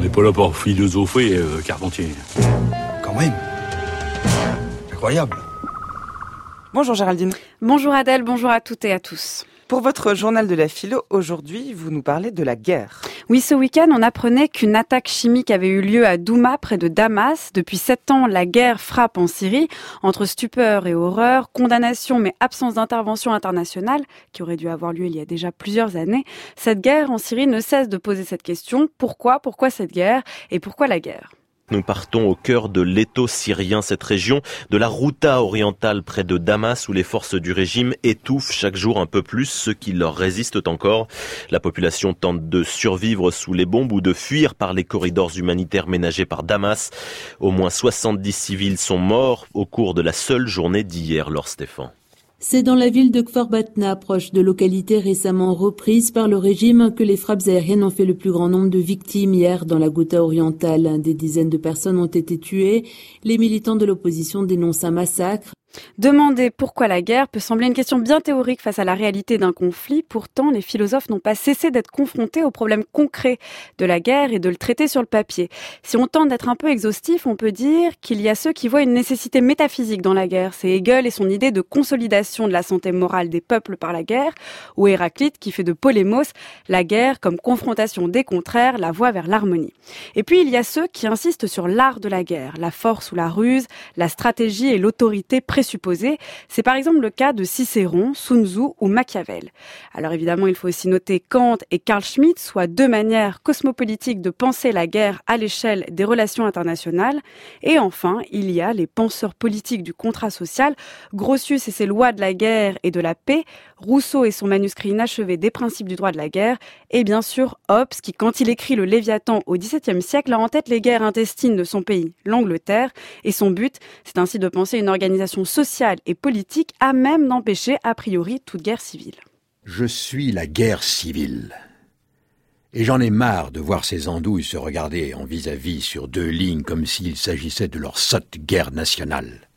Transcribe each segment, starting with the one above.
n'est pas là pour philosopher, Carpentier. Quand même. Incroyable. Bonjour Géraldine. Bonjour Adèle, bonjour à toutes et à tous. Pour votre journal de la philo, aujourd'hui, vous nous parlez de la guerre. Oui, ce week-end, on apprenait qu'une attaque chimique avait eu lieu à Douma, près de Damas. Depuis 7 ans, la guerre frappe en Syrie. Entre stupeur et horreur, condamnation mais absence d'intervention internationale, qui aurait dû avoir lieu il y a déjà plusieurs années, cette guerre en Syrie ne cesse de poser cette question. Pourquoi cette guerre et pourquoi la guerre ? Nous partons au cœur de l'étau syrien, cette région de la Ghouta orientale près de Damas où les forces du régime étouffent chaque jour un peu plus ceux qui leur résistent encore. La population tente de survivre sous les bombes ou de fuir par les corridors humanitaires ménagés par Damas. Au moins 70 civils sont morts au cours de la seule journée d'hier, Laure Stéphane. C'est dans la ville de Kfar Batna, proche de localités récemment reprises par le régime, que les frappes aériennes ont fait le plus grand nombre de victimes hier dans la Ghouta orientale. Des dizaines de personnes ont été tuées. Les militants de l'opposition dénoncent un massacre. Demander pourquoi la guerre peut sembler une question bien théorique face à la réalité d'un conflit. Pourtant, les philosophes n'ont pas cessé d'être confrontés aux problèmes concrets de la guerre et de le traiter sur le papier. Si on tente d'être un peu exhaustif, on peut dire qu'il y a ceux qui voient une nécessité métaphysique dans la guerre. C'est Hegel et son idée de consolidation de la santé morale des peuples par la guerre, ou Héraclite qui fait de Polémos la guerre comme confrontation des contraires, la voie vers l'harmonie. Et puis il y a ceux qui insistent sur l'art de la guerre, la force ou la ruse, la stratégie et l'autorité présupposée. C'est par exemple le cas de Cicéron, Sun Tzu ou Machiavel. Alors évidemment, il faut aussi noter Kant et Carl Schmitt, soit deux manières cosmopolitiques de penser la guerre à l'échelle des relations internationales. Et enfin, il y a les penseurs politiques du contrat social, Grotius et ses lois de la guerre et de la paix, Rousseau et son manuscrit inachevé des principes du droit de la guerre, et bien sûr Hobbes qui, quand il écrit le Léviathan au XVIIe siècle, a en tête les guerres intestines de son pays, l'Angleterre, et son but, c'est ainsi de penser une organisation sociale et politique à même d'empêcher a priori toute guerre civile. Je suis la guerre civile. Et j'en ai marre de voir ces andouilles se regarder en vis-à-vis sur deux lignes comme s'il s'agissait de leur sotte guerre nationale.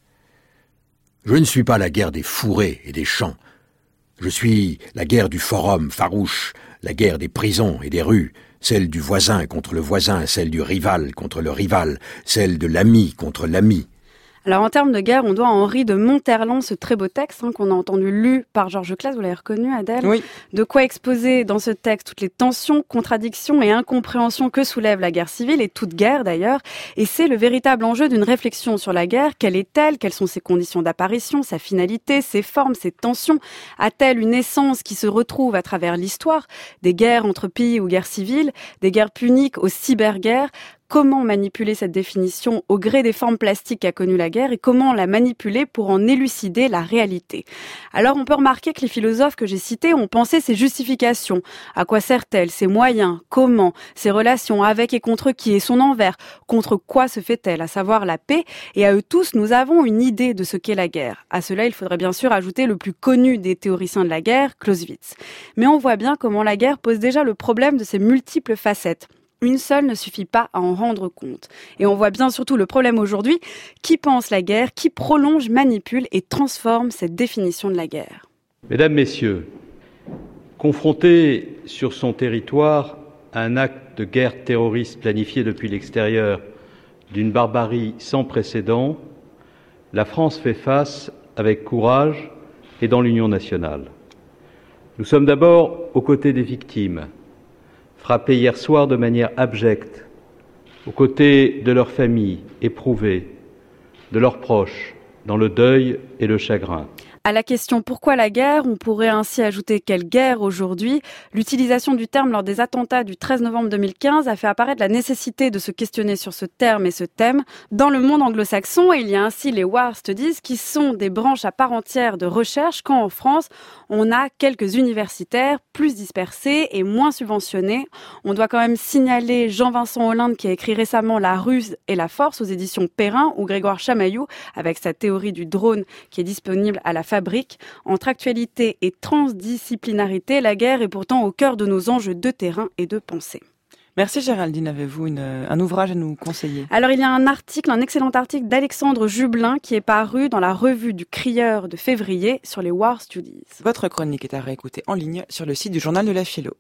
Je ne suis pas la guerre des fourrés et des champs. Je suis la guerre du forum farouche, la guerre des prisons et des rues, celle du voisin contre le voisin, celle du rival contre le rival, celle de l'ami contre l'ami. Alors en termes de guerre, on doit à Henri de Monterland ce très beau texte qu'on a entendu lu par Georges Claes, vous l'avez reconnu Adèle ? Oui. De quoi exposer dans ce texte toutes les tensions, contradictions et incompréhensions que soulève la guerre civile et toute guerre d'ailleurs. Et c'est le véritable enjeu d'une réflexion sur la guerre. Quelle est-elle ? Quelles sont ses conditions d'apparition, sa finalité, ses formes, ses tensions ? A-t-elle une essence qui se retrouve à travers l'histoire ? Des guerres entre pays ou guerres civiles, des guerres puniques aux cyberguerres ? Comment manipuler cette définition au gré des formes plastiques qu'a connu la guerre et comment la manipuler pour en élucider la réalité. Alors on peut remarquer que les philosophes que j'ai cités ont pensé ces justifications. À quoi sert-elle ? Ses moyens ? Comment ? Ses relations avec et contre qui ? Et son envers ? Contre quoi se fait-elle ? À savoir la paix. Et à eux tous, nous avons une idée de ce qu'est la guerre. À cela, il faudrait bien sûr ajouter le plus connu des théoriciens de la guerre, Clausewitz. Mais on voit bien comment la guerre pose déjà le problème de ses multiples facettes. Une seule ne suffit pas à en rendre compte. Et on voit bien surtout le problème aujourd'hui, qui pense la guerre, qui prolonge, manipule et transforme cette définition de la guerre. Mesdames, Messieurs, confronté sur son territoire à un acte de guerre terroriste planifié depuis l'extérieur d'une barbarie sans précédent, la France fait face avec courage et dans l'union nationale. Nous sommes d'abord aux côtés des victimes, frappés hier soir de manière abjecte, aux côtés de leurs familles éprouvées, de leurs proches, dans le deuil et le chagrin. À la question « Pourquoi la guerre ?», on pourrait ainsi ajouter « Quelle guerre aujourd'hui ?». L'utilisation du terme lors des attentats du 13 novembre 2015 a fait apparaître la nécessité de se questionner sur ce terme et ce thème dans le monde anglo-saxon. Et il y a ainsi les War Studies qui sont des branches à part entière de recherche quand en France, on a quelques universitaires plus dispersés et moins subventionnés. On doit quand même signaler Jean-Vincent Hollinde qui a écrit récemment La ruse et la force aux éditions Perrin ou Grégoire Chamaillou avec sa théorie du drone qui est disponible à la Fabrique. Entre actualité et transdisciplinarité, la guerre est pourtant au cœur de nos enjeux de terrain et de pensée. Merci Géraldine, avez-vous un ouvrage à nous conseiller ? Alors il y a un excellent article d'Alexandre Jublin qui est paru dans la revue du Crieur de février sur les War Studies. Votre chronique est à réécouter en ligne sur le site du Journal de la Philo.